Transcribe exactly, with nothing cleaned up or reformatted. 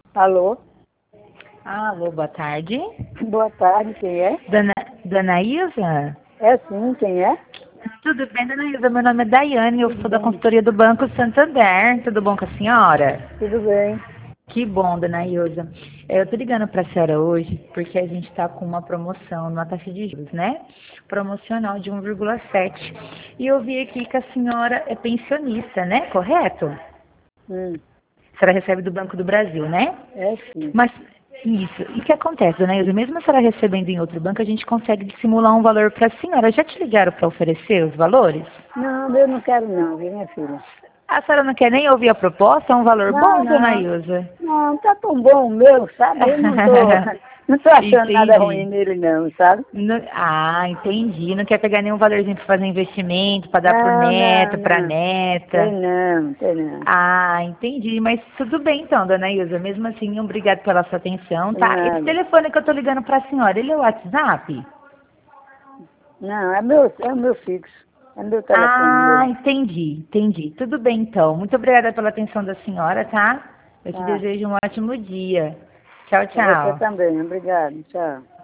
Alô? Alô, boa tarde. Boa tarde, quem é? Dona, Dona Ilza? É sim, quem é? Tudo bem, Dona Ilza? Meu nome é Daiane, eu Tudo sou da bem, consultoria do Banco Santander. Tudo bom com a senhora? tudo bem. Que bom, Dona Ilza. Eu tô ligando para a senhora hoje porque a gente está com uma promoção numa taxa de juros, né? Promocional de um vírgula sete. E eu vi aqui que a senhora é pensionista, né? Correto? Hum, A senhora recebe do Banco do Brasil, né? é sim. Mas, isso. E o que acontece, dona Ilza? Mesmo a senhora recebendo em outro banco, a gente consegue dissimular um valor para a senhora. Já te ligaram para oferecer os valores? Não, eu não quero não, viu, minha filha? A senhora não quer nem ouvir a proposta? É um valor Não, bom, dona não. Ilza? Não, tá tão bom o meu, sabe? Eu não tô, não tô achando nada ruim Entendi. nele não, sabe? No- ah, entendi. Não quer pegar nenhum valorzinho para fazer investimento, para dar pro Não, não, neto, pra não. Tem neta? não, tem não. Ah, entendi. Mas tudo bem então, dona Ilza. Mesmo assim, obrigado pela sua atenção, tá? Esse Nada. telefone que eu tô ligando para a senhora, ele é o WhatsApp? Não, é meu, é o meu fixo. É meu telefone Ah, mesmo. entendi, entendi. Tudo bem, então. Muito obrigada pela atenção da senhora, tá? Eu te Tá. desejo um ótimo dia. Tchau, Pra você tchau. também. Obrigado. Tchau.